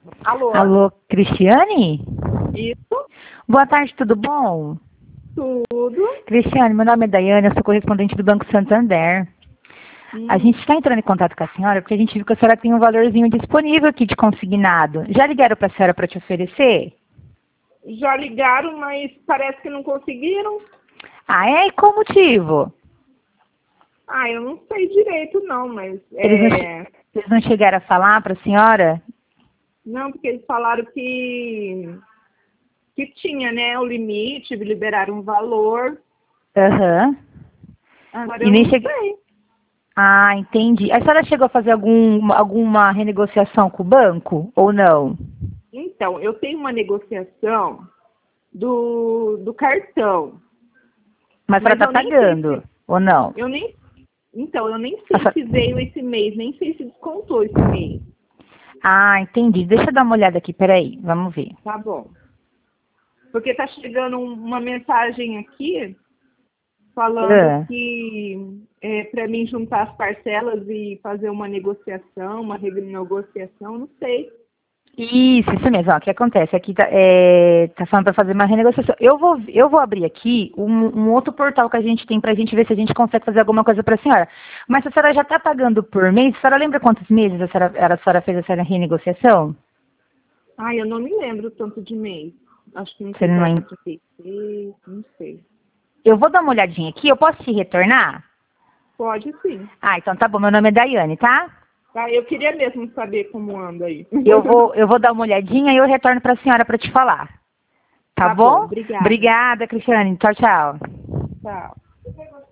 Alô? Alô, Cristiane? Isso? Boa tarde, tudo bom? Tudo? Cristiane, meu nome é Daiane, eu sou correspondente do Banco Santander. A gente está entrando em contato com a senhora porque a gente viu que a senhora tem um valorzinho disponível aqui de consignado. Já ligaram para a senhora para te oferecer? Já ligaram, mas parece que não conseguiram. Ah, é? E qual motivo? Ah, eu não sei direito não, mas Eles não chegaram a falar para a senhora? não, porque eles falaram que tinha, né, o limite, liberaram um valor. Aham. Agora E eu nem não chega... sei. Ah, entendi. A senhora chegou a fazer alguma renegociação com o banco ou não? Então, eu tenho uma negociação do cartão, Mas a senhora mas está eu nem sei pagando ou não? eu nem A sei senhora- se veio esse mês, nem sei se descontou esse mês. Ah, entendi. Deixa eu dar uma olhada aqui, peraí, vamos ver. Tá bom. Porque tá chegando uma mensagem aqui falando Ah, que para mim juntar as parcelas e fazer uma negociação, uma renegociação, não sei. isso mesmo. Ó, o que acontece? Aqui tá falando para fazer uma renegociação. Eu vou abrir aqui um outro portal que a gente tem para a gente ver se a gente consegue fazer alguma coisa para a senhora. Mas a senhora já está pagando por mês? A senhora lembra quantos meses a senhora fez essa renegociação? Ai, eu não me lembro tanto de mês. Acho que não Você sei, não... 436, não sei. Eu vou dar uma olhadinha aqui. Eu posso te retornar? Pode sim. Ah, então tá bom. Meu nome é Daiane, tá? Ah, eu queria mesmo saber como anda aí. Eu vou dar uma olhadinha e eu retorno para a senhora para te falar. Tá Tá bom, bom? obrigada. Obrigada, Cristiane. Tchau, tchau. Tchau.